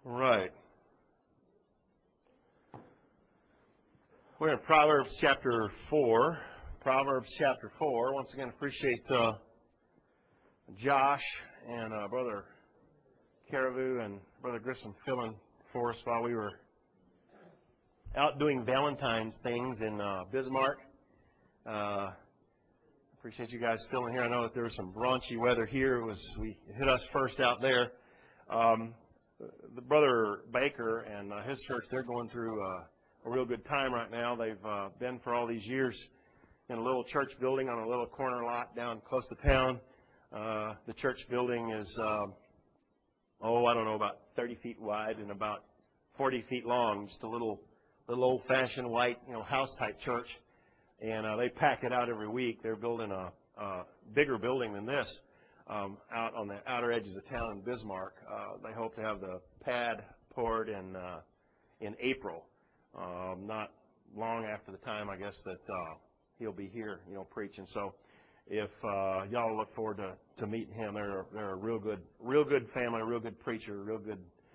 Right. We're in Proverbs chapter 4. Proverbs chapter 4. Once again, appreciate Josh and Brother Caravu and Brother Grissom filling for us while we were out doing Valentine's things in Bismarck. Appreciate you guys filling here. I know that there was some raunchy weather here. It hit us first out there. The Brother Baker and his church, they're going through a real good time right now. They've been for all these years in a little church building on a little corner lot down close to town. The church building is, I don't know, about 30 feet wide and about 40 feet long. Just a little old-fashioned white, house-type church. And they pack it out every week. They're building a bigger building than this out on the outer edges of town in Bismarck. They hope to have the pad poured in April, not long after the time, I guess, that he'll be here, preaching. So if y'all look forward to meeting him, they're a real good family, a real good preacher, a real good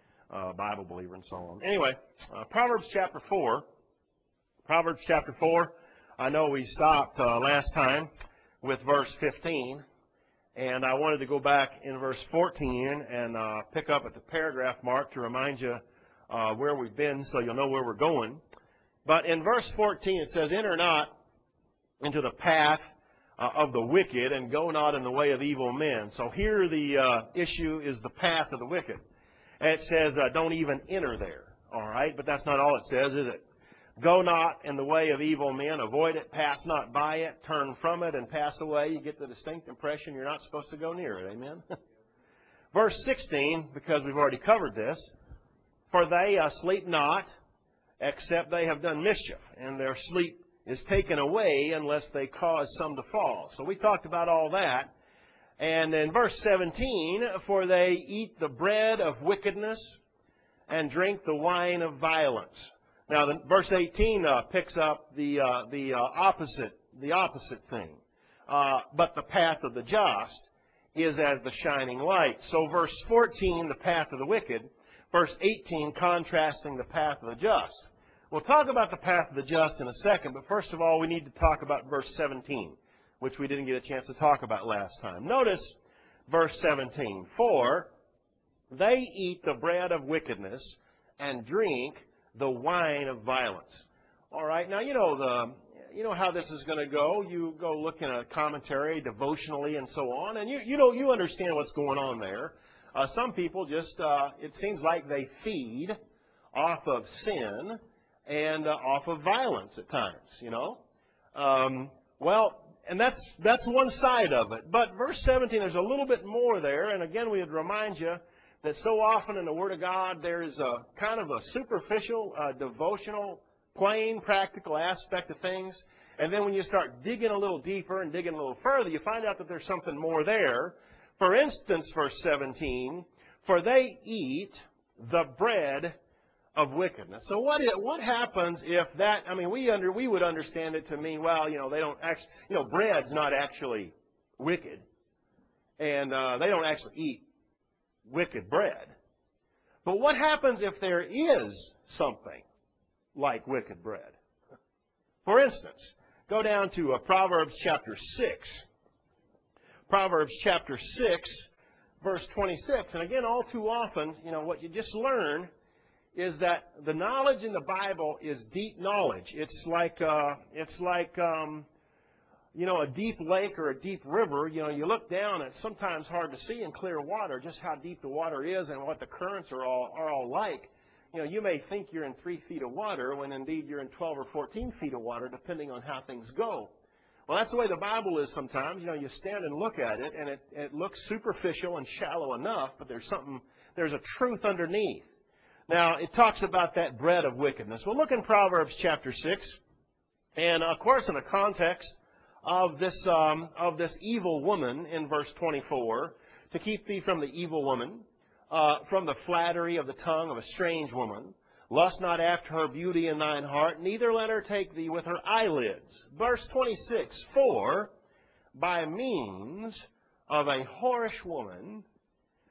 Bible believer, and so on. Anyway, Proverbs chapter 4. Proverbs chapter 4. I know we stopped last time with verse 15, and I wanted to go back in verse 14 and pick up at the paragraph mark to remind you where we've been so you'll know where we're going. But in verse 14 it says, "Enter not into the path of the wicked, and go not in the way of evil men." So here the issue is the path of the wicked. And it says, don't even enter there. All right? But that's not all it says, is it? Go not in the way of evil men, avoid it, pass not by it, turn from it, and pass away. You get the distinct impression you're not supposed to go near it. Amen? Verse 16, because we've already covered this, "For they sleep not, except they have done mischief, and their sleep is taken away unless they cause some to fall." So we talked about all that. And in verse 17, "For they eat the bread of wickedness and drink the wine of violence." Now, verse 18 picks up the opposite thing. "But the path of the just is as the shining light." So verse 14, the path of the wicked. Verse 18, contrasting the path of the just. We'll talk about the path of the just in a second, but first of all, we need to talk about verse 17, which we didn't get a chance to talk about last time. Notice verse 17. "For they eat the bread of wickedness and drink the wine of violence." All right. Now, you know how this is going to go. You go look in a commentary, devotionally, and so on, and you understand what's going on there. Some people just, it seems like they feed off of sin and off of violence at times, and that's one side of it. But verse 17, there's a little bit more there, and again, we would remind you that so often in the Word of God, there's a kind of a superficial, devotional, plain, practical aspect of things. And then when you start digging a little deeper and digging a little further, you find out that there's something more there. For instance, verse 17, "For they eat the bread of wickedness." So what happens if that, we would understand it to mean, they don't actually, bread's not actually wicked. And they don't actually eat wicked bread. But what happens if there is something like wicked bread? For instance, go down to Proverbs chapter 6. Proverbs chapter 6, verse 26. And again, all too often, what you just learn is that the knowledge in the Bible is deep knowledge. It's like a deep lake or a deep river. You look down, and it's sometimes hard to see in clear water just how deep the water is and what the currents are all like. You may think you're in 3 feet of water when indeed you're in 12 or 14 feet of water, depending on how things go. Well, that's the way the Bible is sometimes. You stand and look at it, and it looks superficial and shallow enough, but there's a truth underneath. Now, it talks about that bread of wickedness. Well, look in Proverbs chapter 6, and of course in the context of this evil woman in verse 24, "To keep thee from the evil woman, from the flattery of the tongue of a strange woman. Lust not after her beauty in thine heart, neither let her take thee with her eyelids." Verse 26, "For by means of a whorish woman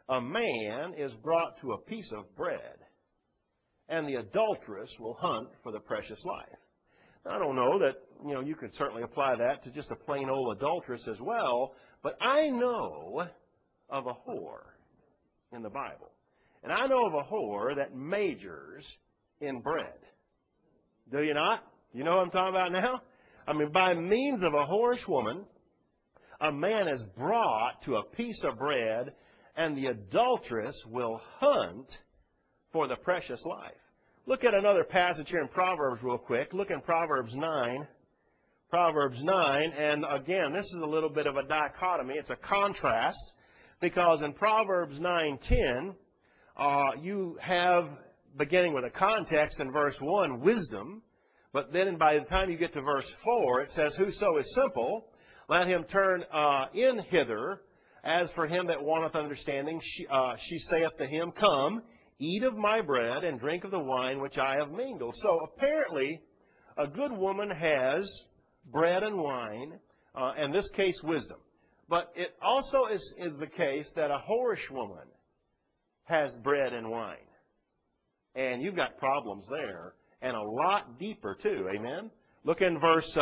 a man is brought to a piece of bread, and the adulteress will hunt for the precious life. I don't know that, you could certainly apply that to just a plain old adulteress as well, but I know of a whore in the Bible. And I know of a whore that majors in bread. Do you not? You know what I'm talking about now? I mean, by means of a whorish woman, a man is brought to a piece of bread, and the adulteress will hunt for the precious life. Look at another passage here in Proverbs real quick. Look in Proverbs 9. Proverbs 9, and again, this is a little bit of a dichotomy. It's a contrast, because in Proverbs 9:10, you have, beginning with a context in verse 1, wisdom, but then by the time you get to verse 4, it says, whoso is simple, let him turn in hither. As for him that wanteth understanding, she saith to him, come, eat of my bread, and drink of the wine which I have mingled. So apparently, a good woman has bread and wine, in this case, wisdom. But it also is the case that a whorish woman has bread and wine. And you've got problems there, and a lot deeper too, amen? Look in verse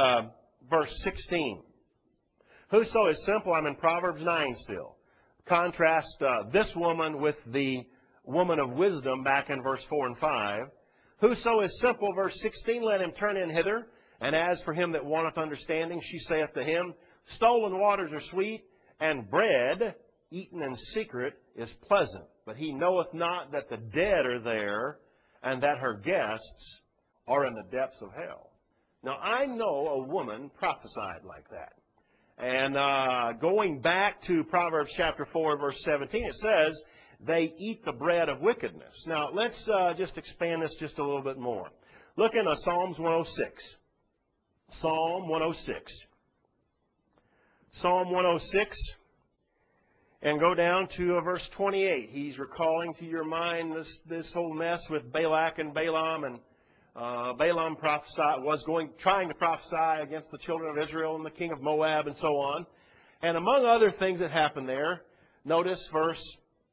16. Whoso is simple, I'm in Proverbs 9 still. Contrast this woman with the woman of wisdom back in verse 4 and 5. Whoso is simple, verse 16, let him turn in hither. And as for him that wanteth understanding, she saith to him, stolen waters are sweet, and bread eaten in secret is pleasant. But he knoweth not that the dead are there, and that her guests are in the depths of hell. Now, I know a woman prophesied like that. And going back to Proverbs chapter 4, verse 17, it says, they eat the bread of wickedness. Now, let's just expand this just a little bit more. Look in Psalms 106. Psalm 106. Psalm 106. And go down to verse 28. He's recalling to your mind this whole mess with Balak and Balaam. And Balaam trying to prophesy against the children of Israel and the king of Moab and so on. And among other things that happened there, notice verse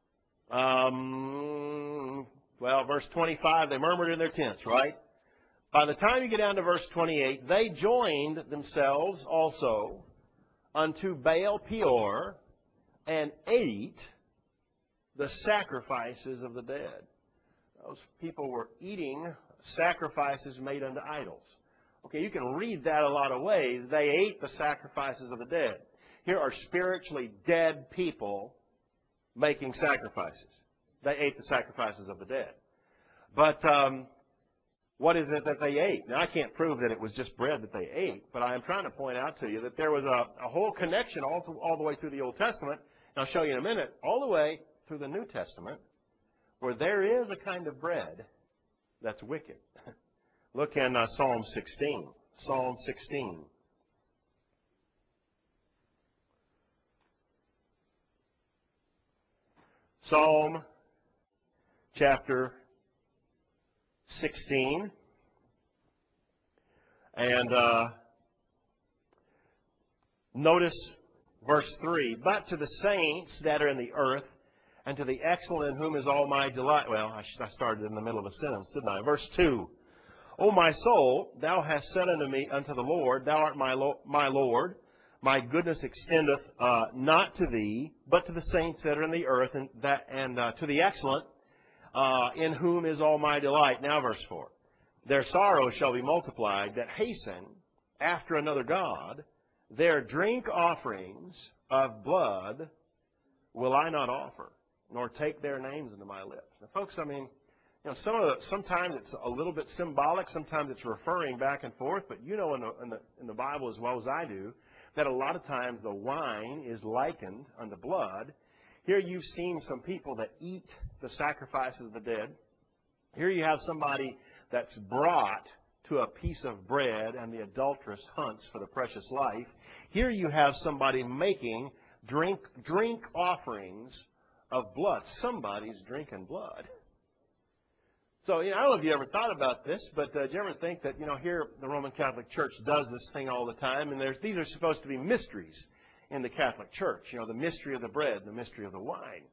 25, they murmured in their tents, right? By the time you get down to verse 28, they joined themselves also unto Baal Peor and ate the sacrifices of the dead. Those people were eating sacrifices made unto idols. Okay, you can read that a lot of ways. They ate the sacrifices of the dead. Here are spiritually dead people making sacrifices. They ate the sacrifices of the dead. But what is it that they ate? Now, I can't prove that it was just bread that they ate, but I am trying to point out to you that there was a whole connection all the way through the Old Testament, and I'll show you in a minute, all the way through the New Testament, where there is a kind of bread that's wicked. Look in Psalm 16. Psalm 16. Psalm chapter 16. And notice verse 3. But to the saints that are in the earth, and to the excellent in whom is all my delight. Well, I started in the middle of a sentence, didn't I? Verse 2. O my soul, thou hast said unto the Lord, thou art my Lord. My goodness extendeth not to thee, but to the saints that are in the earth, and to the excellent in whom is all my delight. Now verse 4. Their sorrows shall be multiplied that hasten after another God. Their drink offerings of blood will I not offer, nor take their names into my lips. Now, folks, I mean, sometimes it's a little bit symbolic, sometimes it's referring back and forth, but you know in the Bible as well as I do that a lot of times the wine is likened unto blood. Here you've seen some people that eat the sacrifices of the dead. Here you have somebody that's brought to a piece of bread, and the adulteress hunts for the precious life. Here you have somebody making drink offerings of blood. Somebody's drinking blood. So, I don't know if you ever thought about this, but do you ever think that, here the Roman Catholic Church does this thing all the time, and these are supposed to be mysteries in the Catholic Church. The mystery of the bread, the mystery of the wine.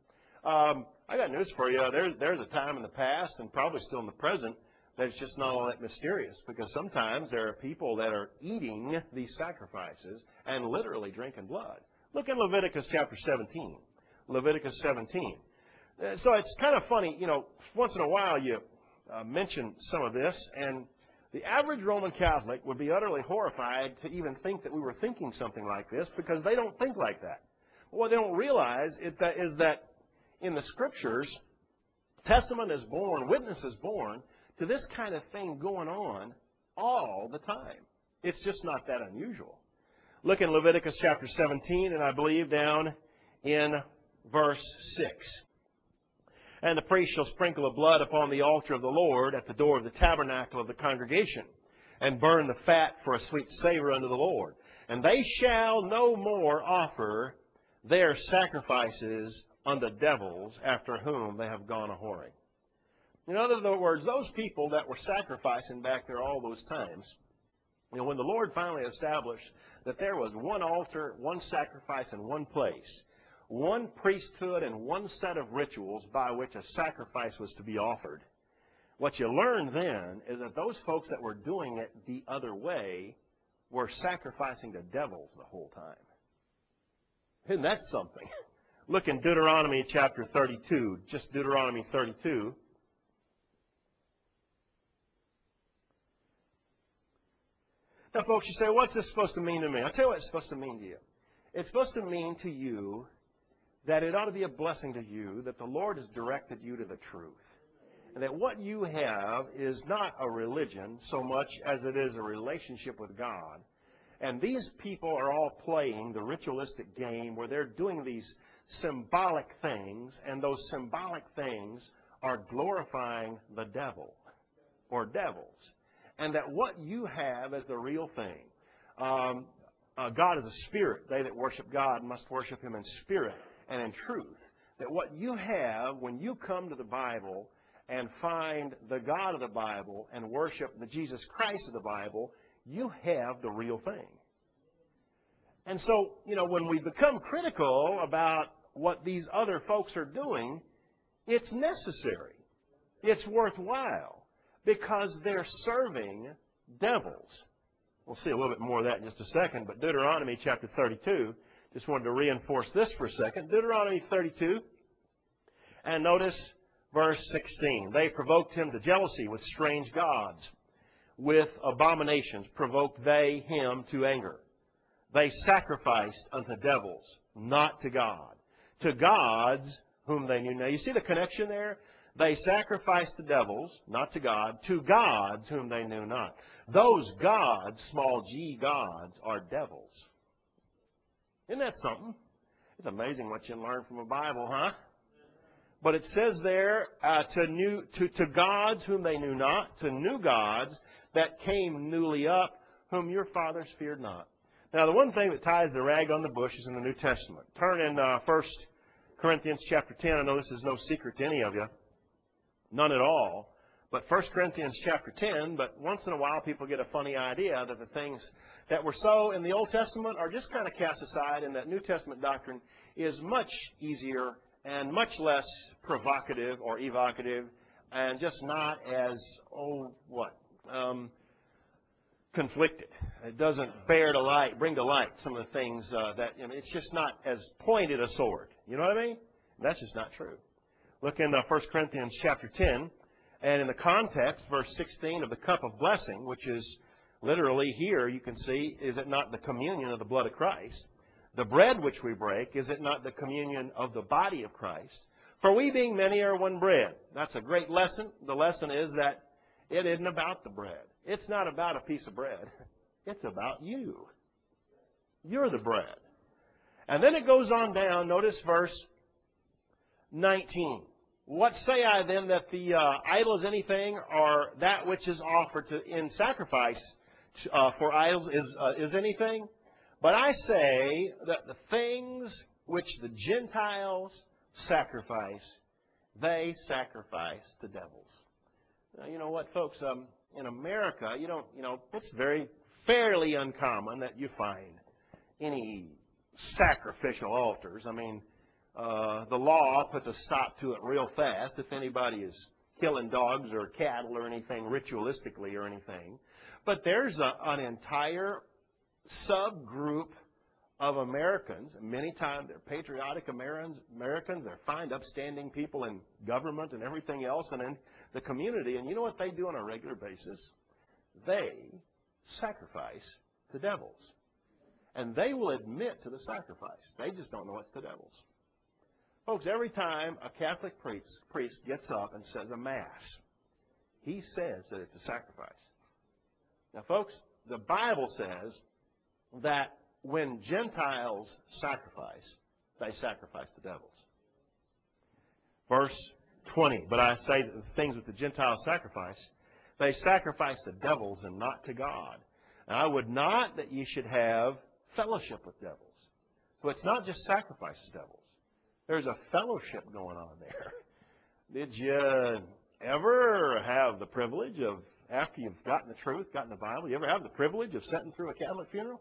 I got news for you. There's a time in the past, and probably still in the present, that it's just not all that mysterious, because sometimes there are people that are eating these sacrifices and literally drinking blood. Look in Leviticus chapter 17. Leviticus 17. So it's kind of funny, once in a while you mention some of this, and the average Roman Catholic would be utterly horrified to even think that we were thinking something like this, because they don't think like that. What they don't realize is that in the Scriptures, testament is born, witness is born to this kind of thing going on all the time. It's just not that unusual. Look in Leviticus chapter 17, and I believe down in verse 6. And the priest shall sprinkle the blood upon the altar of the Lord at the door of the tabernacle of the congregation, and burn the fat for a sweet savor unto the Lord. And they shall no more offer their sacrifices unto devils, after whom they have gone a-whoring. In other words, those people that were sacrificing back there all those times, when the Lord finally established that there was one altar, one sacrifice, and one place, one priesthood and one set of rituals by which a sacrifice was to be offered, what you learn then is that those folks that were doing it the other way were sacrificing to devils the whole time. Isn't that something? Look in Deuteronomy chapter 32, just Deuteronomy 32. Now, folks, you say, what's this supposed to mean to me? I'll tell you what it's supposed to mean to you. It's supposed to mean to you that it ought to be a blessing to you that the Lord has directed you to the truth. And that what you have is not a religion so much as it is a relationship with God. And these people are all playing the ritualistic game where they're doing these symbolic things, and those symbolic things are glorifying the devil or devils. And that what you have is the real thing. God is a spirit. They that worship God must worship Him in spirit and in truth. That what you have when you come to the Bible and find the God of the Bible and worship the Jesus Christ of the Bible, you have the real thing. And so, when we become critical about what these other folks are doing, it's necessary. It's worthwhile, because they're serving devils. We'll see a little bit more of that in just a second, but Deuteronomy chapter 32, just wanted to reinforce this for a second. Deuteronomy 32, and notice verse 16. They provoked him to jealousy with strange gods. With abominations provoked they him to anger. They sacrificed unto devils, not to God. To gods whom they knew. Now, you see the connection there? They sacrificed to devils, not to God, to gods whom they knew not. Those gods, small g gods, are devils. Isn't that something? It's amazing what you can learn from a Bible, huh? But it says there, to gods whom they knew not, to new gods that came newly up, whom your fathers feared not. Now, the one thing that ties the rag on the bush is in the New Testament. Turn in 1 Corinthians chapter 10. I know this is no secret to any of you. None at all. But 1 Corinthians chapter 10, but once in a while people get a funny idea that the things that were so in the Old Testament are just kind of cast aside, and that New Testament doctrine is much easier and much less provocative or evocative, and just not as, conflicted. It doesn't bring to light some of the things that, it's just not as pointed a sword. You know what I mean? That's just not true. Look in 1 Corinthians chapter 10, and in the context, verse 16 of the cup of blessing, which is literally here, you can see, is it not the communion of the blood of Christ? The bread which we break, is it not the communion of the body of Christ? For we being many are one bread. That's a great lesson. The lesson is that it isn't about the bread. It's not about a piece of bread. It's about you. You're the bread. And then it goes on down. Notice verse 19. What say I then, that the idol is anything, or that which is offered in sacrifice for idols is anything? But I say that the things which the Gentiles sacrifice, they sacrifice to devils. Now, you know what, folks? In America, it's fairly uncommon that you find any sacrificial altars. I mean, The law puts a stop to it real fast if anybody is killing dogs or cattle or anything ritualistically or anything. But there's an entire subgroup of Americans. Many times they're patriotic Americans. They're fine, upstanding people in government and everything else and in the community. And you know what they do on a regular basis? They sacrifice to devils. And they will admit to the sacrifice. They just don't know it's the devil's. Folks, every time a Catholic priest gets up and says a Mass, he says that it's a sacrifice. Now, folks, the Bible says that when Gentiles sacrifice, they sacrifice to devils. Verse 20, but I say that the things with the Gentiles sacrifice, they sacrifice to devils and not to God. And I would not that ye should have fellowship with devils. So it's not just sacrifice to devils. There's a fellowship going on there. Did you ever have the privilege of, after you've gotten the truth, gotten the Bible, you ever have the privilege of sitting through a Catholic funeral?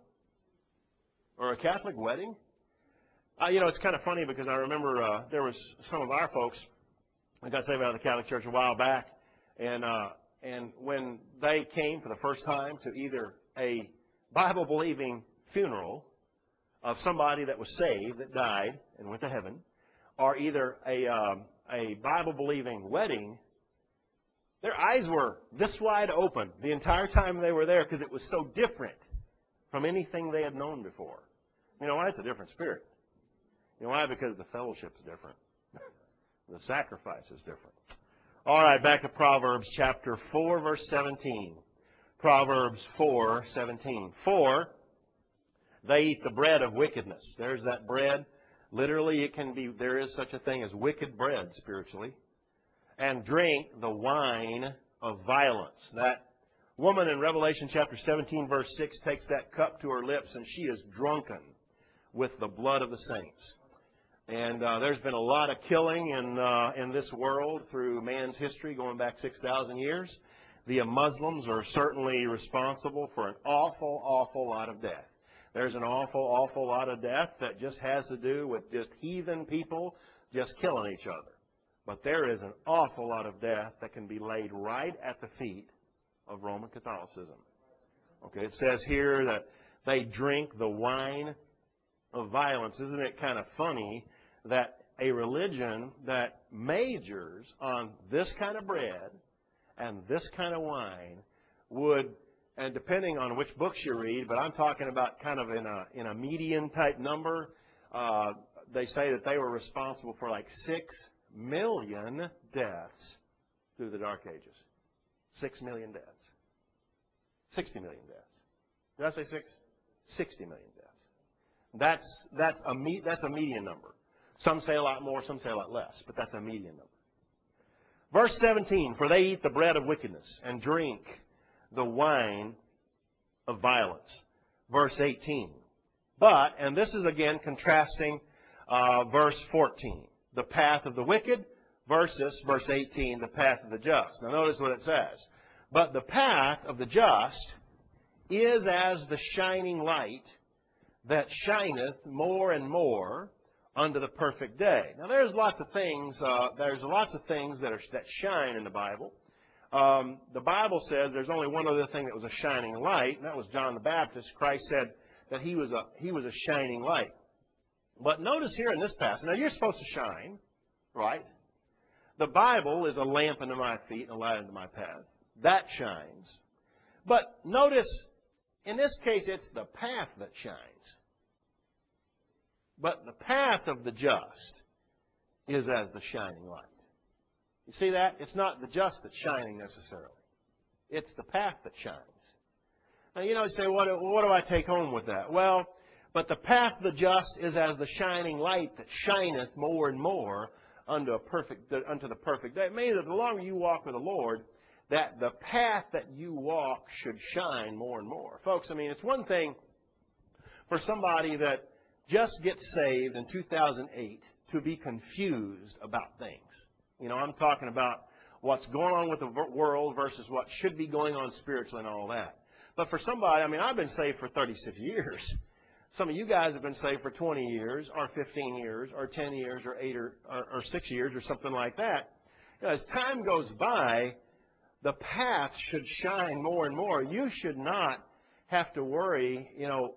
Or a Catholic wedding? It's kind of funny because I remember there was some of our folks that got saved out of the Catholic Church a while back, and when they came for the first time to either a Bible-believing funeral of somebody that was saved, that died and went to heaven, or either a Bible-believing wedding, their eyes were this wide open the entire time they were there because it was so different from anything they had known before. You know why? It's a different spirit. You know why? Because the fellowship is different. The sacrifice is different. All right, back to Proverbs chapter 4, verse 17. Proverbs 4:17. For they eat the bread of wickedness. There's that bread. Literally, there is such a thing as wicked bread spiritually. And drink the wine of violence. That woman in Revelation chapter 17, verse 6, takes that cup to her lips, and she is drunken with the blood of the saints. And there's been a lot of killing in this world through man's history going back 6,000 years. The Muslims are certainly responsible for an awful, awful lot of death. There's an awful, awful lot of death that just has to do with just heathen people just killing each other. But there is an awful lot of death that can be laid right at the feet of Roman Catholicism. Okay, it says here that they drink the wine of violence. Isn't it kind of funny that a religion that majors on this kind of bread and this kind of wine would, and depending on which books you read, but I'm talking about kind of in a median type number, they say that they were responsible for like 6 million deaths through the Dark Ages. 6 million deaths. 60 million deaths. Did I say 6? 60 million deaths. That's a median number. Some say a lot more, some say a lot less, but that's a median number. Verse 17, for they eat the bread of wickedness and drink the wine of violence. Verse 18. But, and this is again contrasting verse 14, the path of the wicked versus verse 18, the path of the just. Now notice what it says. But the path of the just is as the shining light that shineth more and more unto the perfect day. Now there's lots of things. That shine in the Bible. The Bible says there's only one other thing that was a shining light, and that was John the Baptist. Christ said that he was a shining light. But notice here in this passage, now you're supposed to shine, right? The Bible is a lamp unto my feet and a light unto my path. That shines. But notice, in this case, it's the path that shines. But the path of the just is as the shining light. You see that? It's not the just that's shining necessarily. It's the path that shines. Now, you say, what do I take home with that? Well, but the path of the just is as the shining light that shineth more and more unto the perfect day. It means that the longer you walk with the Lord, that the path that you walk should shine more and more. Folks, it's one thing for somebody that just gets saved in 2008 to be confused about things. I'm talking about what's going on with the world versus what should be going on spiritually and all that. But for somebody, I've been saved for 36 years. Some of you guys have been saved for 20 years or 15 years or 10 years or 8 or 6 years or something like that. You know, as time goes by, the path should shine more and more. You should not have to worry,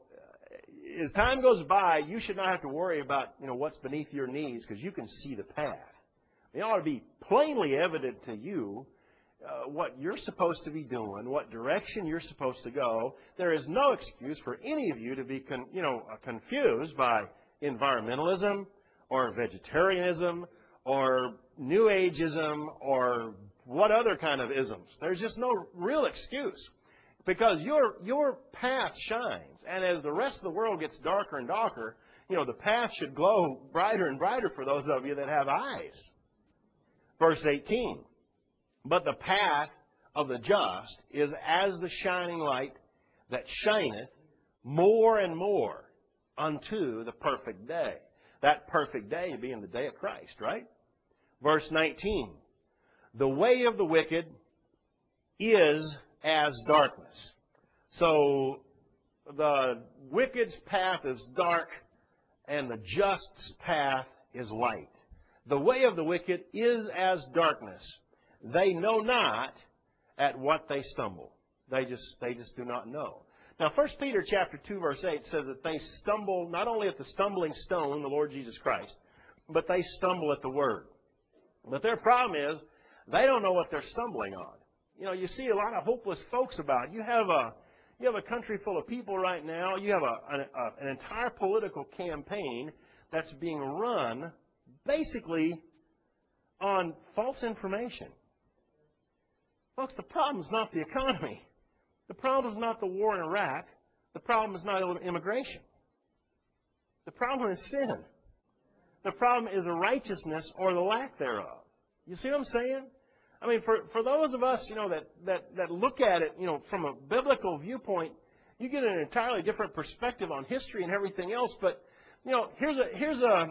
as time goes by, you should not have to worry about, what's beneath your knees because you can see the path. It ought to be plainly evident to you what you're supposed to be doing, what direction you're supposed to go. There is no excuse for any of you to be confused by environmentalism or vegetarianism or New Ageism or what other kind of isms. There's just no real excuse because your path shines. And as the rest of the world gets darker and darker, the path should glow brighter and brighter for those of you that have eyes. Verse 18. But the path of the just is as the shining light that shineth more and more unto the perfect day. That perfect day being the day of Christ, right? Verse 19. The way of the wicked is as darkness. So the wicked's path is dark and the just's path is light. The way of the wicked is as darkness. They know not at what they stumble. They just do not know. Now, 1 Peter chapter 2, verse 8 says that they stumble not only at the stumbling stone, the Lord Jesus Christ, but they stumble at the Word. But their problem is they don't know what they're stumbling on. You see a lot of hopeless folks about it. You have a country full of people right now. You have an entire political campaign that's being run basically on false information. Folks, the problem is not the economy. The problem is not the war in Iraq. The problem is not immigration. The problem is sin. The problem is righteousness or the lack thereof. You see what I'm saying? I mean, for those of us, that look at it, from a biblical viewpoint, you get an entirely different perspective on history and everything else. But, here's a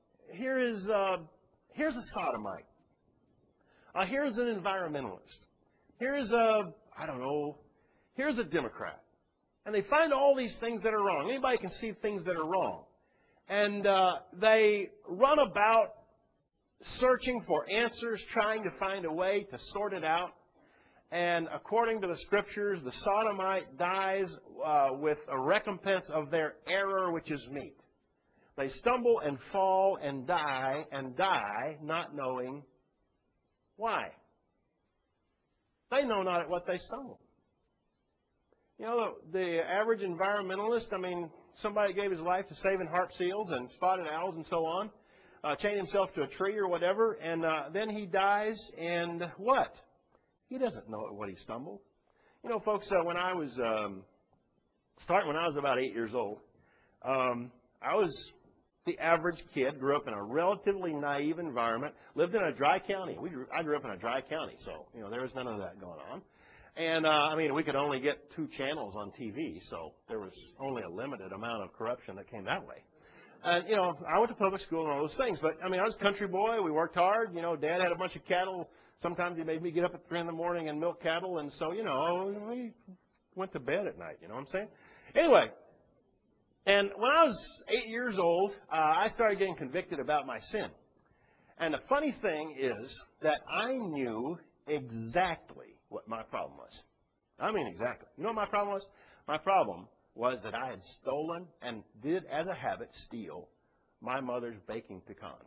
sodomite. Here's an environmentalist. Here's a Democrat. And they find all these things that are wrong. Anybody can see things that are wrong. And they run about searching for answers, trying to find a way to sort it out. And according to the Scriptures, the sodomite dies with a recompense of their error, which is meat. They stumble and fall and die not knowing why. They know not at what they stumble. The average environmentalist, somebody gave his life to saving harp seals and spotted owls and so on, chained himself to a tree or whatever, and then he dies, and what? He doesn't know at what he stumbled. Folks, when I was about 8 years old, I was the average kid, grew up in a relatively naive environment, lived in a dry county. I grew up in a dry county, so, there was none of that going on. And, we could only get 2 channels on TV, so there was only a limited amount of corruption that came that way. And, I went to public school and all those things, but, I was a country boy. We worked hard. Dad had a bunch of cattle. Sometimes he made me get up at 3 in the morning and milk cattle, and so, we went to bed at night, you know what I'm saying? Anyway. And when I was 8 years old, I started getting convicted about my sin. And the funny thing is that I knew exactly what my problem was. Exactly. You know what my problem was? My problem was that I had stolen and did, as a habit, steal my mother's baking pecans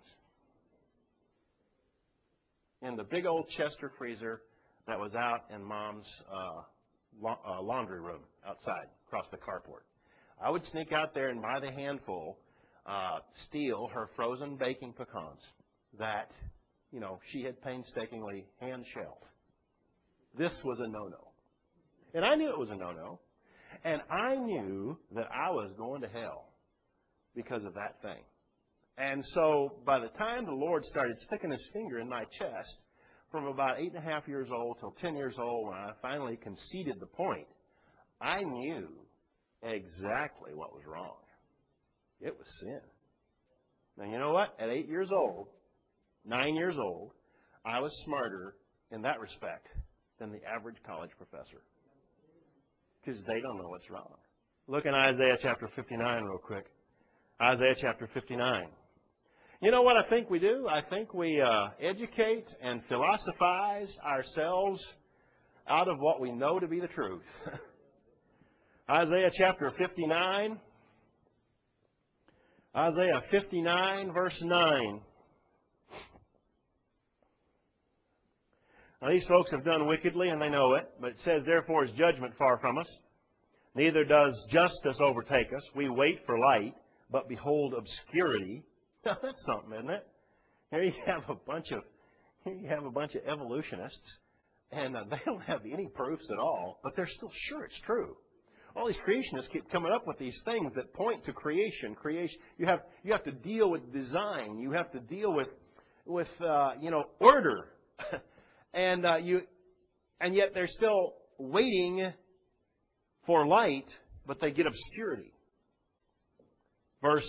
in the big old Chester freezer that was out in Mom's laundry room outside across the carport. I would sneak out there and by the handful steal her frozen baking pecans that, she had painstakingly hand-shelled. This was a no-no. And I knew it was a no-no. And I knew that I was going to hell because of that thing. And so by the time the Lord started sticking his finger in my chest, from about 8.5 years old till 10 years old, when I finally conceded the point, I knew exactly what was wrong. It was sin. Now, you know what? At 8 years old, 9 years old, I was smarter in that respect than the average college professor. Because they don't know what's wrong. Look in Isaiah chapter 59 real quick. Isaiah chapter 59. You know what I think we do? I think we educate and philosophize ourselves out of what we know to be the truth. Isaiah chapter 59. Isaiah 59, verse 9. Now, these folks have done wickedly, and they know it. But it says, therefore is judgment far from us. Neither does justice overtake us. We wait for light, but behold obscurity. Now, that's something, isn't it? Here you have a bunch of evolutionists, and they don't have any proofs at all, but they're still sure it's true. All these creationists keep coming up with these things that point to creation. Creation. You have to deal with design. You have to deal with order, and yet they're still waiting for light, but they get obscurity. Verse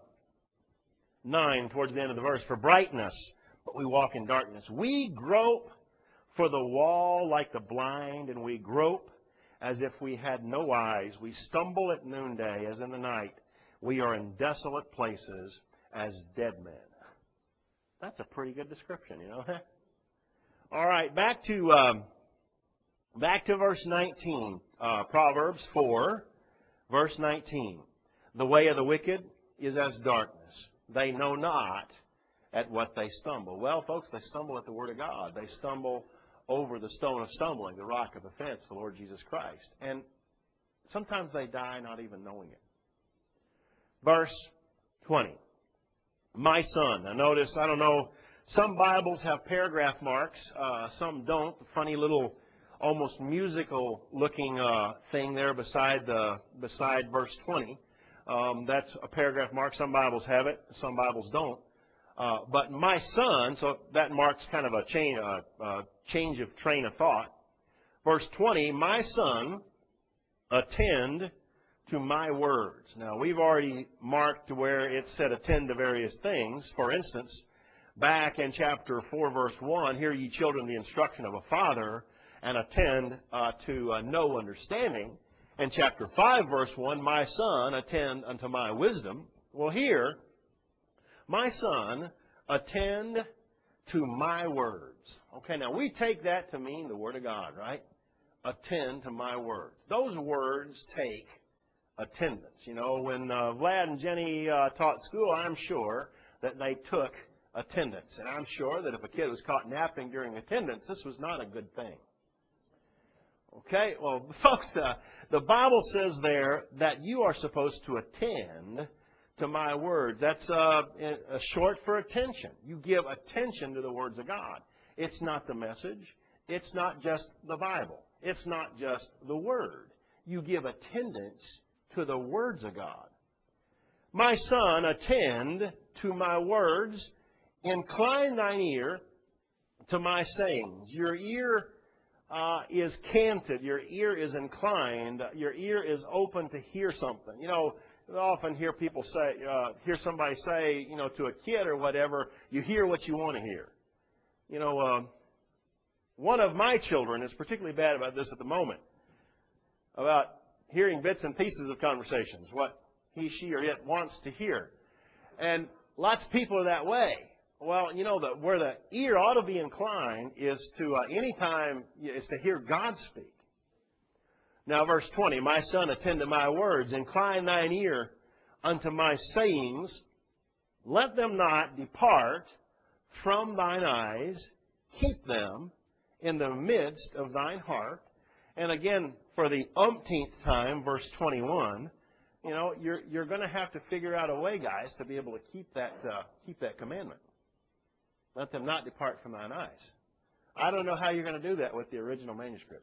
9, towards the end of the verse, for brightness, but we walk in darkness. We grope for the wall like the blind, and we grope as if we had no eyes. We stumble at noonday as in the night. We are in desolate places as dead men. That's a pretty good description, you know. All right, back to verse 19. Proverbs 4, verse 19. The way of the wicked is as darkness. They know not at what they stumble. Well, folks, they stumble at the Word of God. They stumble over the stone of stumbling, the rock of offense, the Lord Jesus Christ. And sometimes they die not even knowing it. Verse 20. My son. Now notice, I don't know, some Bibles have paragraph marks. Some don't. Funny little, almost musical looking thing there beside verse 20. That's a paragraph mark. Some Bibles have it. Some Bibles don't. But my son, so that marks kind of a change of train of thought. Verse 20, my son, attend to my words. Now, we've already marked where it said attend to various things. For instance, back in chapter 4, verse 1, hear ye children the instruction of a father, and attend to no understanding. In chapter 5, verse 1, my son, attend unto my wisdom. Well, here, my son, attend to my words. Okay, now we take that to mean the Word of God, right? Attend to my words. Those words take attendance. You know, when Vlad and Jenny taught school, I'm sure that they took attendance. And I'm sure that if a kid was caught napping during attendance, this was not a good thing. Okay, well, folks, the Bible says there that you are supposed to attend to my words. That's a short for attention. You give attention to the words of God. It's not the message. It's not just the Bible. It's not just the Word. You give attendance to the words of God. My son, attend to my words. Incline thine ear to my sayings. Your ear is canted. Your ear is inclined. Your ear is open to hear something. You know, I often hear people say, hear somebody say, you know, to a kid or whatever, you hear what you want to hear. You know, one of my children is particularly bad about this at the moment, about hearing bits and pieces of conversations, what he, she, or it wants to hear. And lots of people are that way. Well, you know, where the ear ought to be inclined is to is to hear God speak. Now, verse 20, my son, attend to my words. Incline thine ear unto my sayings. Let them not depart from thine eyes. Keep them in the midst of thine heart. And again, for the umpteenth time, verse 21, you know, you're going to have to figure out a way, guys, to be able to keep that commandment. Let them not depart from thine eyes. I don't know how you're going to do that with the original manuscripts.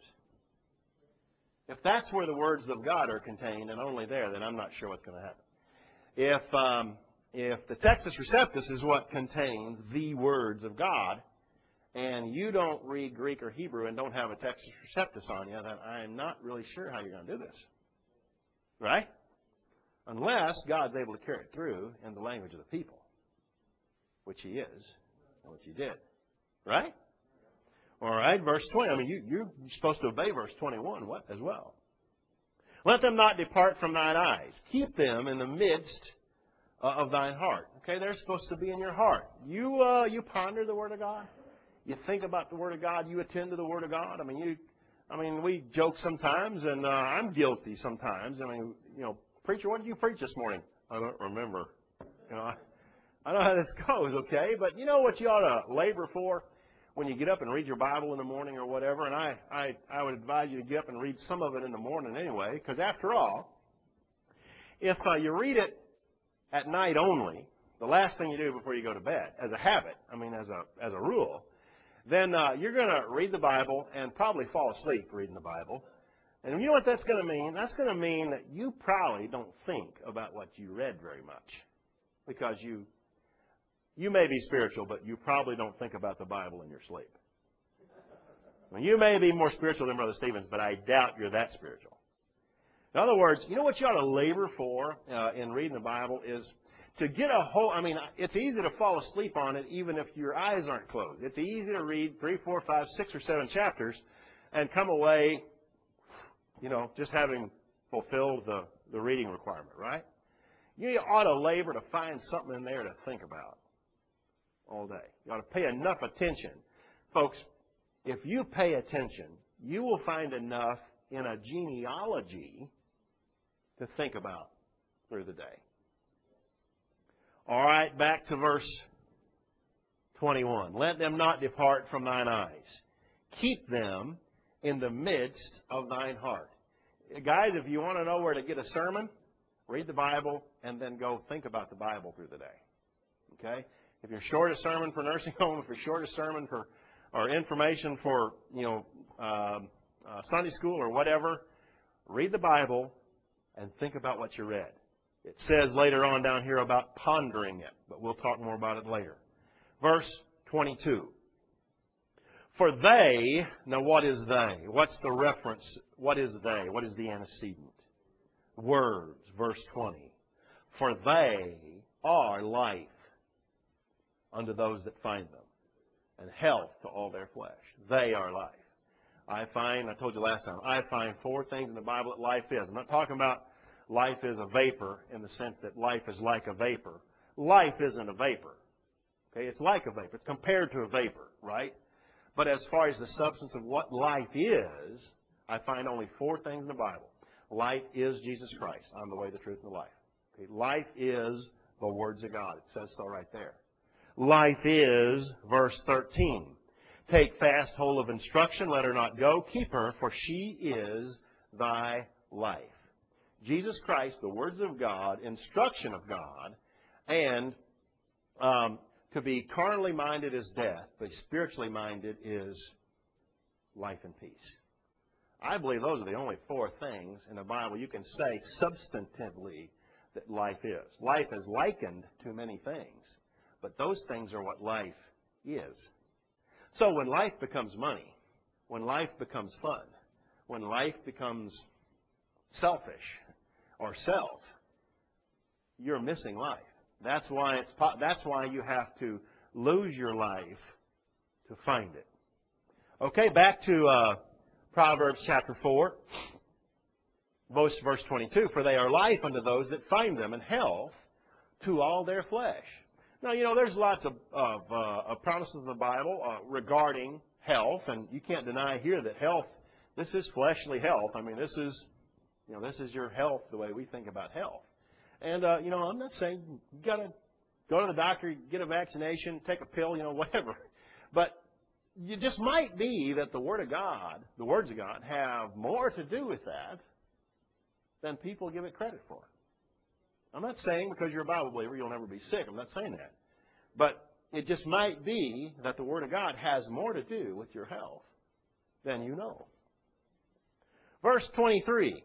If that's where the words of God are contained and only there, then I'm not sure what's going to happen. If the Textus Receptus is what contains the words of God, and you don't read Greek or Hebrew and don't have a Textus Receptus on you, then I'm not really sure how you're going to do this. Right? Unless God's able to carry it through in the language of the people, which He is, and which He did. Right? All right, verse 20. I mean, you're supposed to obey verse 21 as well. Let them not depart from thine eyes. Keep them in the midst of thine heart. Okay, they're supposed to be in your heart. You ponder the Word of God. You think about the Word of God. You attend to the Word of God. I mean, we joke sometimes, and I'm guilty sometimes. Preacher, what did you preach this morning? I don't remember. I know how this goes, okay? But you know what you ought to labor for when you get up and read your Bible in the morning or whatever? And I would advise you to get up and read some of it in the morning anyway, because after all, if you read it at night only, the last thing you do before you go to bed, as a habit, as a rule, then you're going to read the Bible and probably fall asleep reading the Bible. And you know what that's going to mean? That's going to mean that you probably don't think about what you read very much, because you may be spiritual, but you probably don't think about the Bible in your sleep. You may be more spiritual than Brother Stevens, but I doubt you're that spiritual. In other words, you know what you ought to labor for in reading the Bible is to get a whole, it's easy to fall asleep on it even if your eyes aren't closed. It's easy to read 3, 4, 5, 6, or 7 chapters and come away, just having fulfilled the reading requirement, right? You ought to labor to find something in there to think about all day. You ought to pay enough attention. Folks, if you pay attention, you will find enough in a genealogy to think about through the day. All right, back to verse 21. Let them not depart from thine eyes. Keep them in the midst of thine heart. Guys, if you want to know where to get a sermon, read the Bible and then go think about the Bible through the day. Okay? If you're short a sermon for nursing home, if you're short a sermon or information for Sunday school or whatever, read the Bible and think about what you read. It says later on down here about pondering it, but we'll talk more about it later. Verse 22. For they, now what is they? What's the reference? What is they? What is the antecedent? Words, verse 20. For they are life unto those that find them, and health to all their flesh. They are life. I told you last time, I find 4 things in the Bible that life is. I'm not talking about life is a vapor in the sense that life is like a vapor. Life isn't a vapor. Okay, it's like a vapor. It's compared to a vapor, right? But as far as the substance of what life is, I find only 4 things in the Bible. Life is Jesus Christ. I'm the way, the truth, and the life. Okay, life is the words of God. It says so right there. Life is, verse 13, take fast hold of instruction, let her not go, keep her, for she is thy life. Jesus Christ, the words of God, instruction of God, and to be carnally minded is death, but spiritually minded is life and peace. I believe those are the only 4 things in the Bible you can say substantively that life is. Life is likened to many things, but those things are what life is. So when life becomes money, when life becomes fun, when life becomes selfish or self, you're missing life. That's why you have to lose your life to find it. Okay, back to Proverbs chapter 4, verse 22. For they are life unto those that find them, and health to all their flesh. Now, there's lots of promises in the Bible regarding health, and you can't deny here that health, this is fleshly health. This is your health the way we think about health. And, I'm not saying you got to go to the doctor, get a vaccination, take a pill, whatever. But it just might be that the Word of God, the words of God, have more to do with that than people give it credit for. I'm not saying because you're a Bible believer you'll never be sick. I'm not saying that. But it just might be that the Word of God has more to do with your health than you know. Verse 23.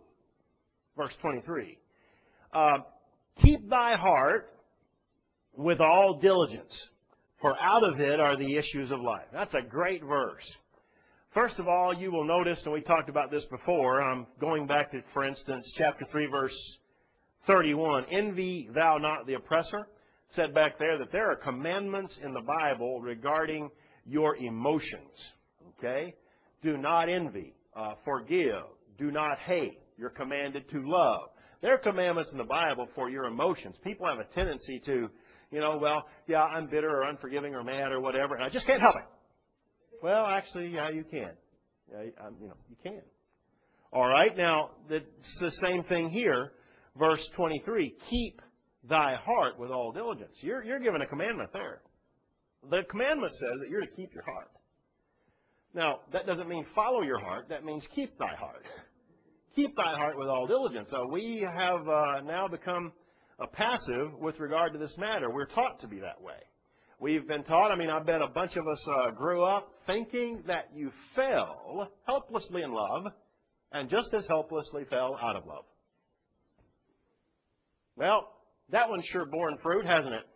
Keep thy heart with all diligence, for out of it are the issues of life. That's a great verse. First of all, you will notice, and we talked about this before, I'm going back to, for instance, chapter 3, verse 31. Envy thou not the oppressor. It said back there that there are commandments in the Bible regarding your emotions. Okay? Do not envy. Forgive. Do not hate You're commanded to love. There are commandments in the Bible for your emotions. People have a tendency to, well, yeah, I'm bitter or unforgiving or mad or whatever, and I just can't help it. Well, actually, yeah, you can. Yeah, you can. All right, now, it's the same thing here. Verse 23, keep thy heart with all diligence. You're given a commandment there. The commandment says that you're to keep your heart. Now, that doesn't mean follow your heart. That means keep thy heart. Keep thy heart with all diligence. So we have now become passive with regard to this matter. We're taught to be that way. We've been taught, I bet a bunch of us grew up thinking that you fell helplessly in love and just as helplessly fell out of love. Well, that one's sure borne fruit, hasn't it?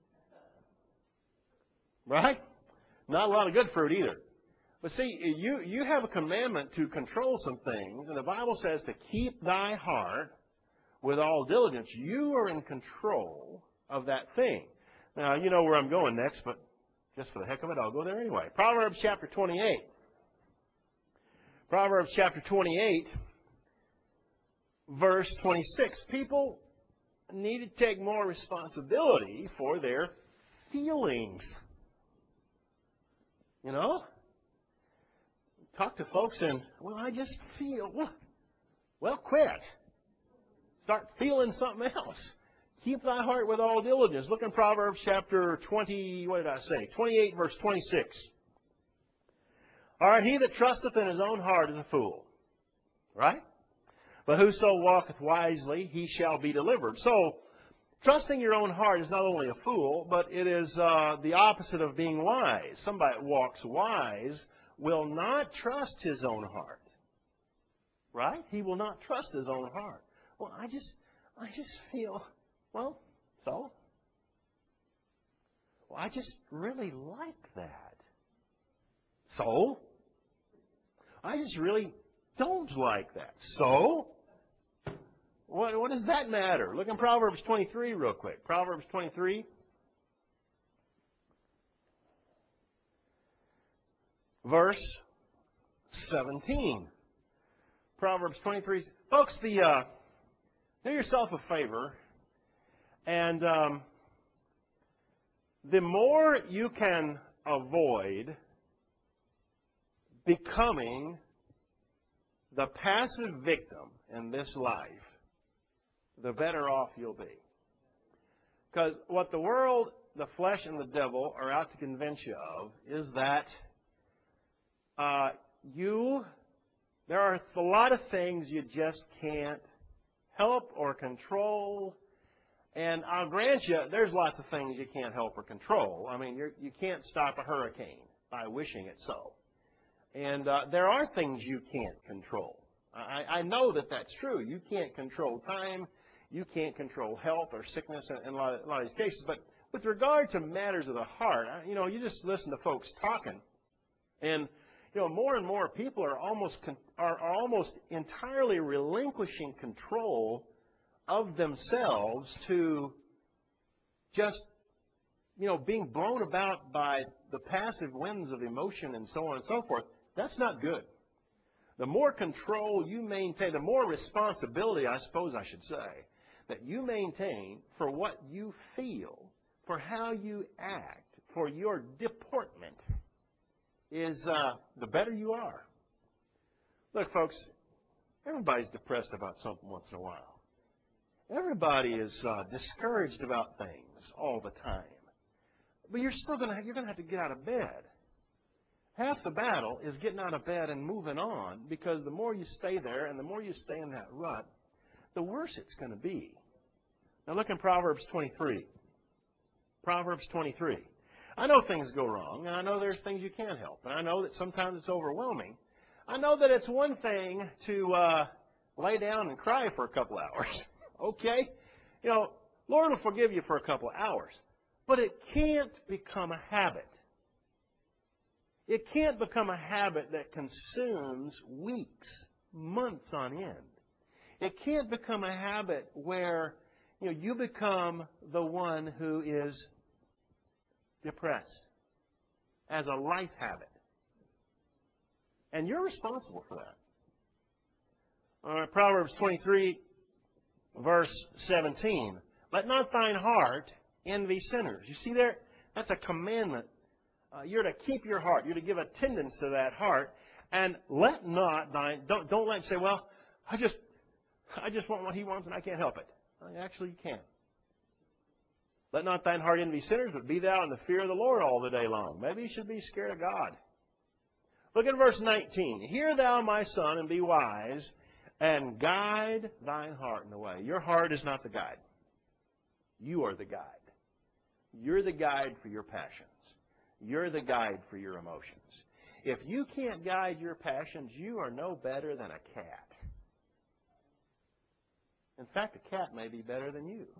Right? Not a lot of good fruit either. But see, you have a commandment to control some things, and the Bible says to keep thy heart with all diligence. You are in control of that thing. Now, you know where I'm going next, but just for the heck of it, I'll go there anyway. Proverbs chapter 28. Proverbs chapter 28, verse 26. People need to take more responsibility for their feelings. Talk to folks and, well, I just feel, well, quit. Start feeling something else. Keep thy heart with all diligence. Look in Proverbs chapter 28, verse 26. All right, he that trusteth in his own heart is a fool. Right? But whoso walketh wisely, he shall be delivered. So, trusting your own heart is not only a fool, but it is the opposite of being wise. Somebody that walks wise will not trust his own heart. Right? He will not trust his own heart. Well, I just feel, well, so? Well, I just really like that. So? I just really don't like that. So? What does that matter? Look in Proverbs 23 real quick. Proverbs 23. Verse 17. Proverbs 23. Folks, do yourself a favor, and the more you can avoid becoming the passive victim in this life, the better off you'll be. Because what the world, the flesh, and the devil are out to convince you of is that there are a lot of things you just can't help or control. And I'll grant you, there's lots of things you can't help or control. You can't stop a hurricane by wishing it so. And there are things you can't control. I know that that's true. You can't control time. You can't control health or sickness in a lot of these cases. But with regard to matters of the heart, you just listen to folks talking, and more and more people are almost entirely relinquishing control of themselves to just being blown about by the passive winds of emotion and so on and so forth. That's not good. The more control you maintain, the more responsibility, I suppose I should say, that you maintain for what you feel, for how you act, for your deportment, is the better you are. Look, folks, everybody's depressed about something once in a while. Everybody is discouraged about things all the time. But you're going to have to get out of bed. Half the battle is getting out of bed and moving on, because the more you stay there and the more you stay in that rut, the worse it's going to be. Now look in Proverbs 23. Proverbs 23. I know things go wrong, and I know there's things you can't help, and I know that sometimes it's overwhelming. I know that it's one thing to lay down and cry for a couple hours. Okay? Lord will forgive you for a couple of hours. But it can't become a habit. It can't become a habit that consumes weeks, months on end. It can't become a habit where you become the one who is depressed as a life habit. And you're responsible for that. Proverbs 23, verse 17. Let not thine heart envy sinners. You see there? That's a commandment. You're to keep your heart. You're to give attendance to that heart. And let not thine, don't let say, well, I just want what he wants and I can't help it. Actually, you can. Let not thine heart envy sinners, but be thou in the fear of the Lord all the day long. Maybe you should be scared of God. Look at verse 19. Hear thou, my son, and be wise, and guide thine heart in the way. Your heart is not the guide. You are the guide. You're the guide for your passions. You're the guide for your emotions. If you can't guide your passions, you are no better than a cat. In fact, a cat may be better than you.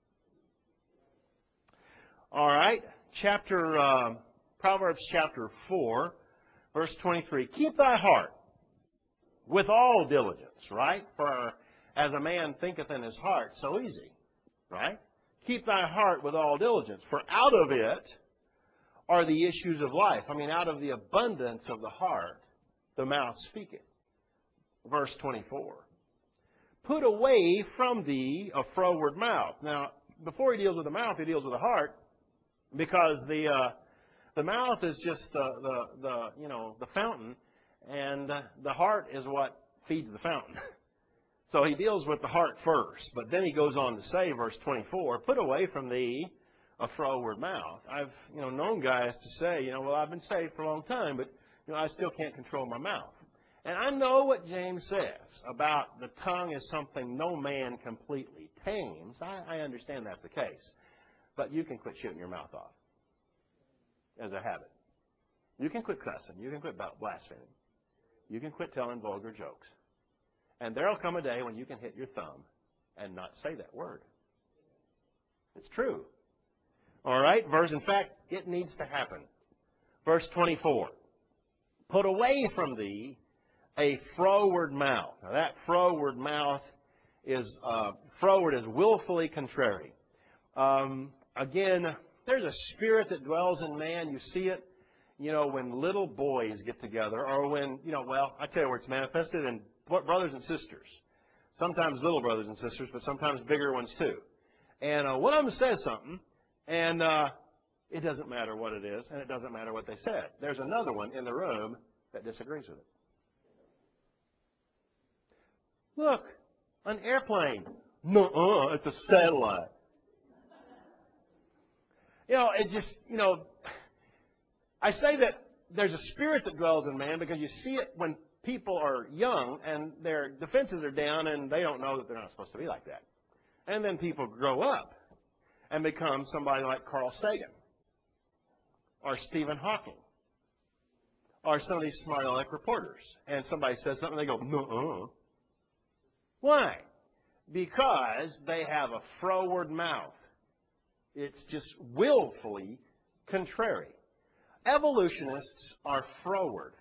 All right, Proverbs chapter 4, verse 23. Keep thy heart with all diligence, right? For as a man thinketh in his heart, so easy, right? Keep thy heart with all diligence, for out of it are the issues of life. I mean, out of the abundance of the heart, the mouth speaketh. Verse 24. Put away from thee a froward mouth. Now, before he deals with the mouth, he deals with the heart, because the mouth is just the fountain, and the heart is what feeds the fountain. So he deals with the heart first, but then he goes on to say, verse 24, put away from thee a froward mouth. I've known guys to say, well, I've been saved for a long time, but I still can't control my mouth. And I know what James says about the tongue is something no man completely tames. I understand that's the case. But you can quit shooting your mouth off as a habit. You can quit cussing. You can quit blaspheming. You can quit telling vulgar jokes. And there will come a day when you can hit your thumb and not say that word. It's true. All right? In fact, it needs to happen. Verse 24. Put away from thee a froward mouth. Now that froward mouth is willfully contrary. Again, there's a spirit that dwells in man. You see it, when little boys get together, or when, I tell you where it's manifested in brothers and sisters. Sometimes little brothers and sisters, but sometimes bigger ones too. And one of them says something, and it doesn't matter what it is, and it doesn't matter what they said. There's another one in the room that disagrees with it. Look, an airplane. No, it's a satellite. I say that there's a spirit that dwells in man because you see it when people are young and their defenses are down and they don't know that they're not supposed to be like that. And then people grow up and become somebody like Carl Sagan or Stephen Hawking or some of these smart aleck reporters. And somebody says something and they go, no. Why? Because they have a froward mouth. It's just willfully contrary. Evolutionists are froward.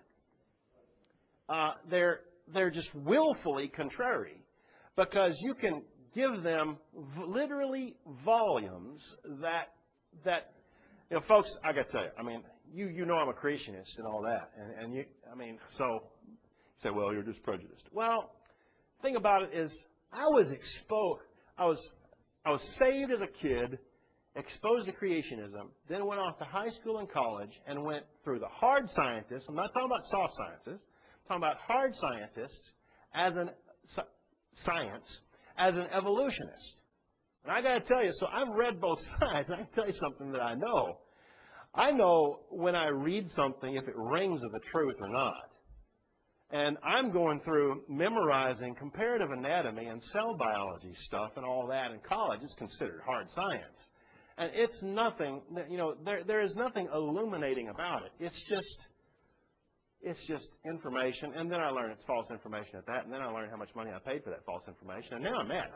They're just willfully contrary because you can give them literally volumes that folks, I got to tell you, you know I'm a creationist and all that, and you say, well, you're just prejudiced. Well, the thing about it is I was saved as a kid, exposed to creationism, then went off to high school and college and went through the hard scientists. I'm not talking about soft sciences. I'm talking about hard scientists as an evolutionist. And I got to tell you, so I've read both sides, and I can tell you something that I know. I know when I read something if it rings with the truth or not. And I'm going through memorizing comparative anatomy and cell biology stuff and all that in college. It's considered hard science. And it's nothing, there is nothing illuminating about it. It's just information. And then I learn it's false information at that. And then I learn how much money I paid for that false information. And now I'm mad.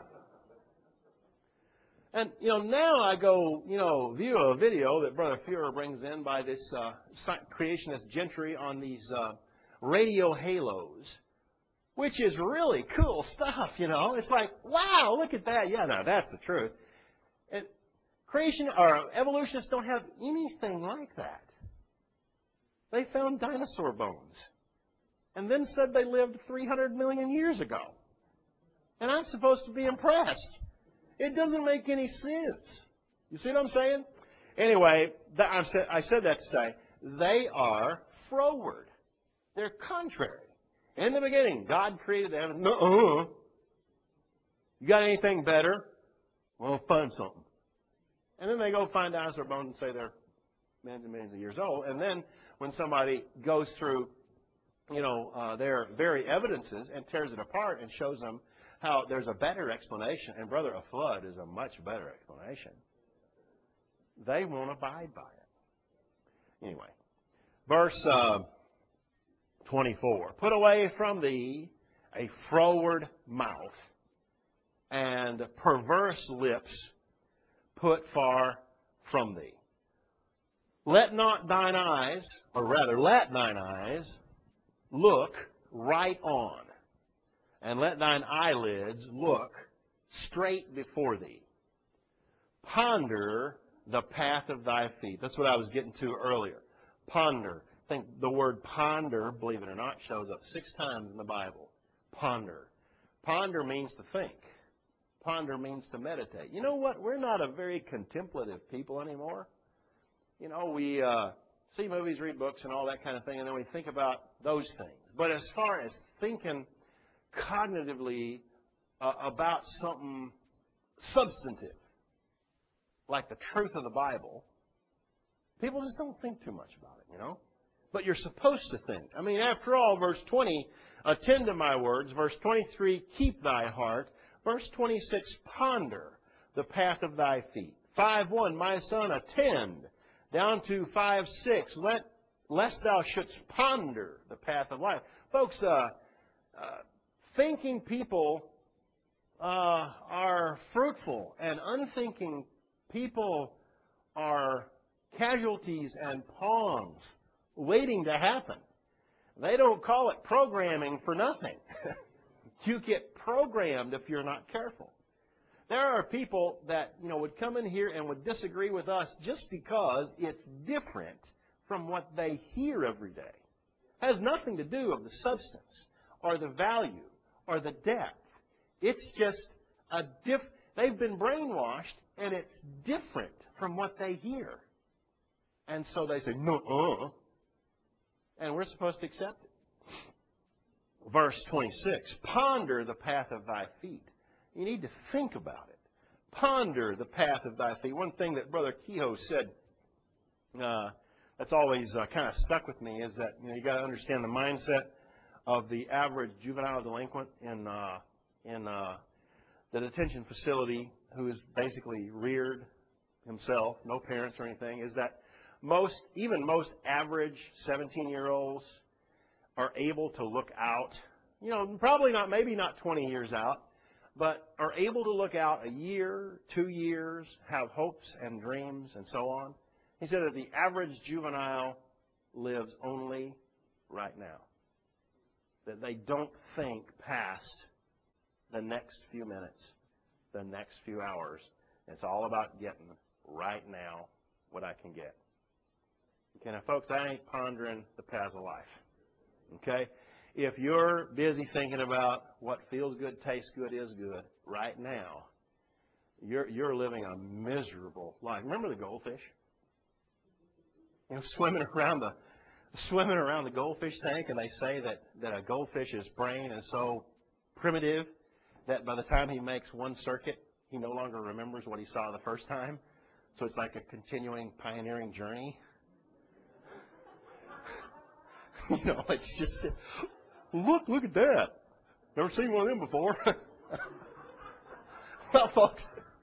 And, now I go, view a video that Brother Fuhrer brings in by this creationist gentry on these radio halos, which is really cool stuff, It's like, wow, look at that. Yeah, no, that's the truth. And evolutionists don't have anything like that. They found dinosaur bones and then said they lived 300 million years ago. And I'm supposed to be impressed. It doesn't make any sense. You see what I'm saying? Anyway, I said that to say, they are froward. They're contrary. In the beginning, God created the heavens. No. You got anything better? Well, find something. And then they go find dinosaur bones and say they're millions and millions of years old. And then when somebody goes through, their very evidences and tears it apart and shows them how there's a better explanation, and brother, a flood is a much better explanation, they won't abide by it. Anyway, verse 24. Put away from thee a froward mouth, and perverse lips put far from thee. Let thine eyes look right on, and let thine eyelids look straight before thee. Ponder the path of thy feet. That's what I was getting to earlier. Ponder. I think the word ponder, believe it or not, shows up 6 times in the Bible. Ponder. Ponder means to think. Ponder means to meditate. You know what? We're not a very contemplative people anymore. We see movies, read books, and all that kind of thing, and then we think about those things. But as far as thinking cognitively about something substantive, like the truth of the Bible, people just don't think too much about it, But you're supposed to think. I mean, after all, verse 20, attend to my words. Verse 23, keep thy heart. Verse 26, ponder the path of thy feet. 5:1, my son, attend. Down to 5:6, lest thou shouldst ponder the path of life. Folks, thinking people are fruitful, and unthinking people are casualties and pawns waiting to happen. They don't call it programming for nothing. You get programmed if you're not careful. There are people that would come in here and would disagree with us just because it's different from what they hear every day. It has nothing to do with the substance or the value or the depth. It's just they've been brainwashed, and it's different from what they hear. And so they say, no, and we're supposed to accept it. Verse 26, ponder the path of thy feet. You need to think about it. Ponder the path of thy feet. One thing that Brother Kehoe said that's always kind of stuck with me is that you got to understand the mindset of the average juvenile delinquent in the detention facility, who is basically reared himself, no parents or anything, is that most average 17-year-olds are able to look out, probably not, maybe not 20 years out, but are able to look out a year, 2 years, have hopes and dreams and so on. He said that the average juvenile lives only right now. That they don't think past the next few minutes, the next few hours. It's all about getting right now what I can get. Okay, now folks, I ain't pondering the paths of life. Okay? If you're busy thinking about what feels good, tastes good, is good right now, you're living a miserable life. Remember the goldfish? Swimming around the goldfish tank, and they say that a goldfish's brain is so primitive that by the time he makes one circuit, he no longer remembers what he saw the first time. So it's like a continuing pioneering journey. It's just, look at that. Never seen one of them before. Well, folks,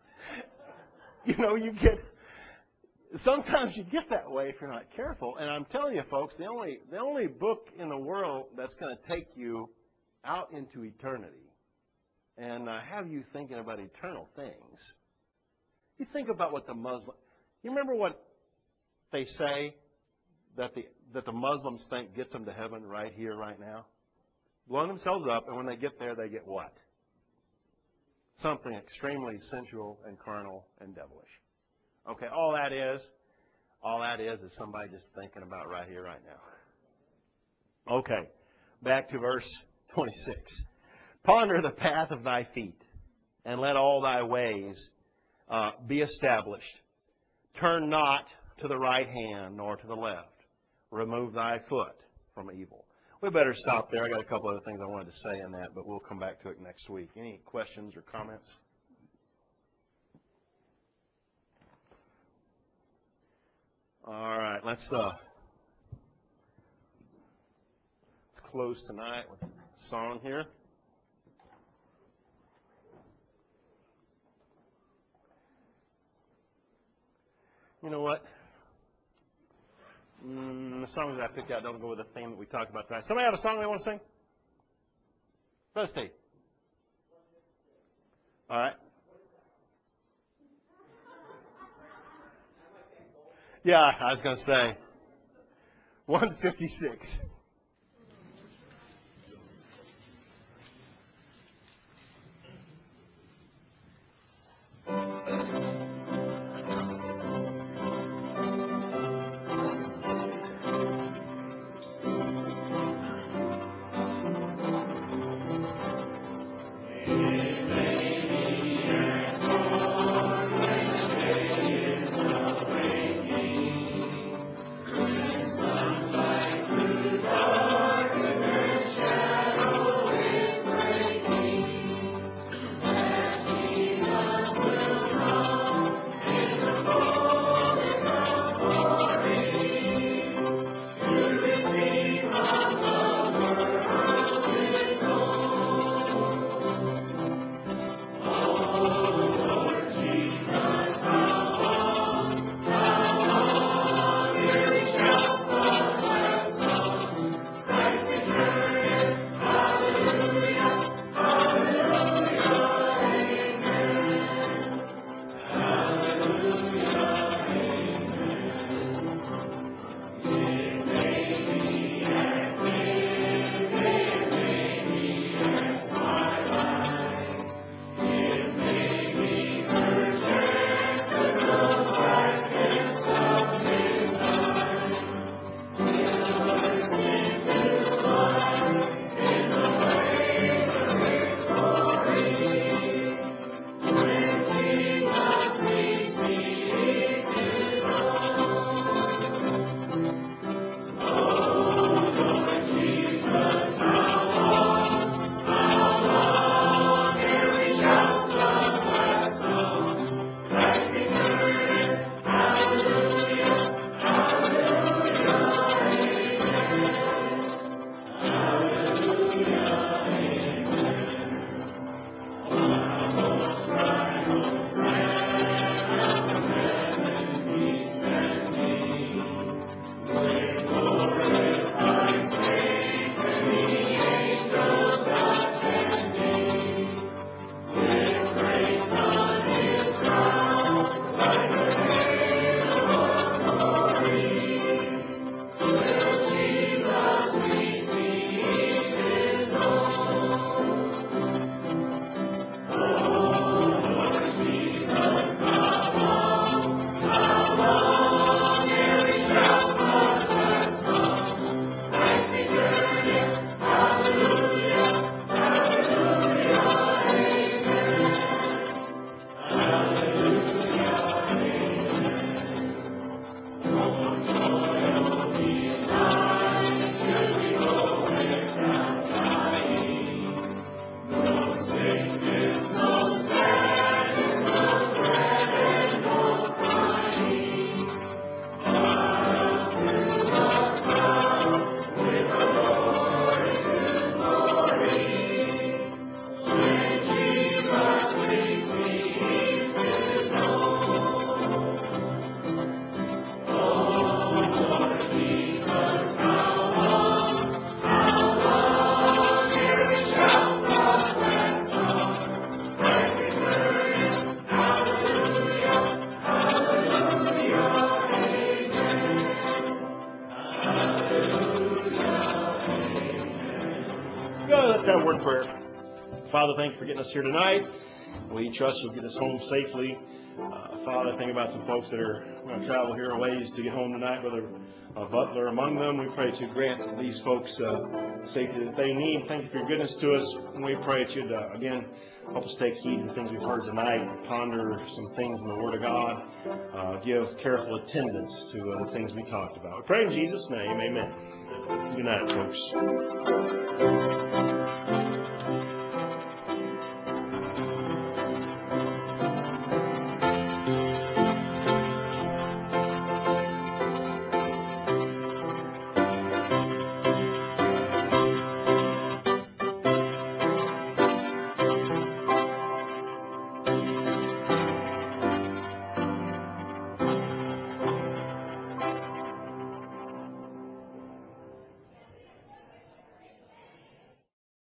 sometimes you get that way if you're not careful. And I'm telling you, folks, the only book in the world that's going to take you out into eternity and have you thinking about eternal things. You think about what you remember what they say that the Muslims think gets them to heaven right here, right now? Blowing themselves up, and when they get there, they get what? Something extremely sensual and carnal and devilish. Okay, all that is somebody just thinking about right here, right now. Okay, back to verse 26. Ponder the path of thy feet, and let all thy ways be established. Turn not to the right hand nor to the left. Remove thy foot from evil. We better stop there. I got a couple other things I wanted to say in that, but we'll come back to it next week. Any questions or comments? All right, let's close tonight with a song here. You know what? The songs that I picked out don't go with the theme that we talked about tonight. Somebody have a song they want to sing? Brother Steve. All right. Yeah, I was going to say 156. Let's have a word of prayer. Father, thanks for getting us here tonight. We trust you'll get us home safely. Father, think about some folks that are going to travel here a ways to get home tonight, Brother Butler among them. We pray that you grant these folks safety that they need. Thank you for your goodness to us. And we pray that you'd, again, help us take heed to the things we've heard tonight, ponder some things in the Word of God, give careful attendance to the things we talked about. We pray in Jesus' name, amen. Good night, folks.